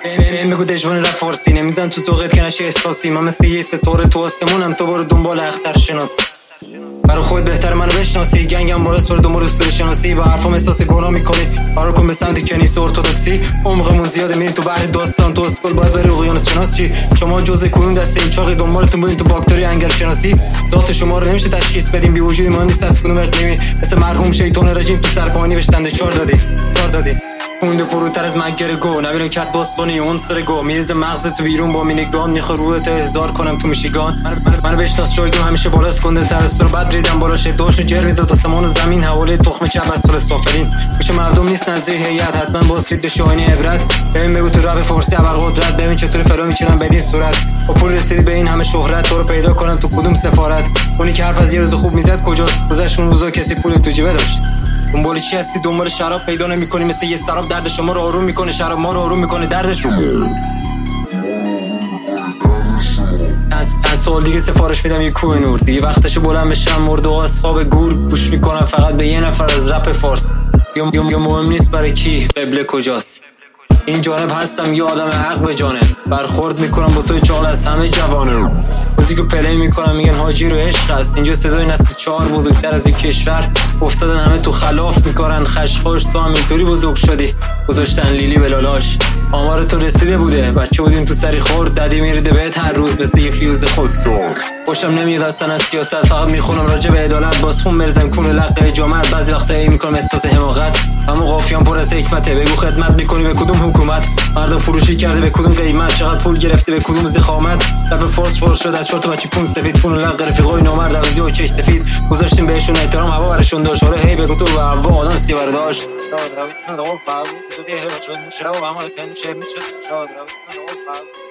بگو دژوان رپ فارسی نمیزن تو ذوقت که نشه احساسی. من مثل یه ستاره تو آسمونم، تو برو دنبال اختر شناسی. برای خود بهتر منو بشناسی، گنگم بالا سر دنبال اسطوره شناسی. با حرفام احساس گناه میکنی، قرار کن به سمت کنیسه ارتدوکسی. عمقمون زیاده میریم تو بحر داستان، تو اسکل باید بری اقیانوس شناس چی؟ شما جزء کدوم دسته این چاقی دنبالتون برین تو باکتری انگل شناسی؟ ذات شما رو نمیشه تشخیص بدیم، بی وجودی ما نیست از کدوم اقلیمی. مثل مرحوم شیطان رژیم تو سرپاینی بشتنده چار دادی مونده فروتر از مگر گو. نبینم کت باسقونی اون سر گو میرزه مغز تو بیرون با مینگان. میخوا روحت احضار کنم تو میشیگان. منو بشناس جایگم همیشه بالاست کنده ترستو رو بد ریدم بالاش داشت جر میداد آسمان و زمین حواله تخم چپ از سال سافرین. گوش مردم نیست نزدیک هیئت حتما باسید به شاهینی عبرت. ببین بگو تو رپ فارسی ابرقدرت، ببین چطور فلو میچینم بدین صورت. با پول رسیدی به این همه شهرت، تو رو پیدا کنم تو کدوم سفارت. اونی که حرف از یه روز خوب میزد کجاست؟ گذشت اون روزا کسی پول تو جیبه داشت. دنبال چی هستی؟ دنبال شراب پیدا نمی‌کنی، مثل یه سراب درد شما رو آروم میکنه، شراب ما رو آروم میکنه دردش رو. از سال دیگه سفارش میدم یه کوه نور، دیگه وقتش بلند بشم مرد و اصحاب گور. گوش میکنم فقط به یه نفر از رپ فارس. یا مهم نیست برای کی قبله کجاست. این جانب هستم یه آدم حق به جانب، برخورد میکنم با توی چال از همه جوانه. موزیکو پلی میکنم میگن حاجی رو عشق است. اینجا صدای نسل 4 بزرگتر از این کشور افتادن، همه تو خلاف میکنن خشخاش. تو هم اینطوری بزرگ شدی گذاشتن لیلی بلالاش. آمار تو رسیده بوده بچه بودین تو سری خورد، ددی میریده بهت هر روز مثل یه فیوز خود. خوشم نمیاد اصلا از سیاست، فقط میخونم راجع به عدالت. باز خون بریزم کون لقه جامعت، بعضی وقتا میکنم احساس حماقت. اما قافیان پر از حکمته، بگو خدمت میکنی به کدوم حکومت؟ مردم فروشی کرده به کدوم قیمت؟ چقدر پول گرفته به کدوم زخامت؟ رپ فارس شد از 4 تا بچه پون سفید، پون لق رفیقای نامرد عوضی و چش سفید. گذاشتیم بهشون احترام هوا برشون داشت. آره هی بگو تو و هوا آدم سی برداشت. شاد رویستان دو باو تو دیه چون شراب عمل کن شب میشه شاد رویستان دو باو.